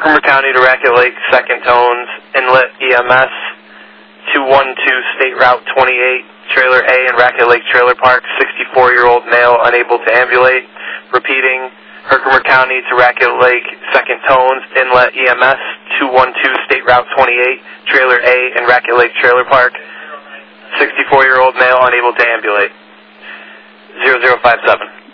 Herkimer County to Racket Lake, Second Tones, Inlet EMS, 212 State Route 28, Trailer A in Racket Lake Trailer Park, 64-year-old male unable to ambulate. Repeating, Herkimer County to Racket Lake, Second Tones, Inlet EMS, 212 State Route 28, Trailer A in Racket Lake Trailer Park, 64-year-old male unable to ambulate. 0057.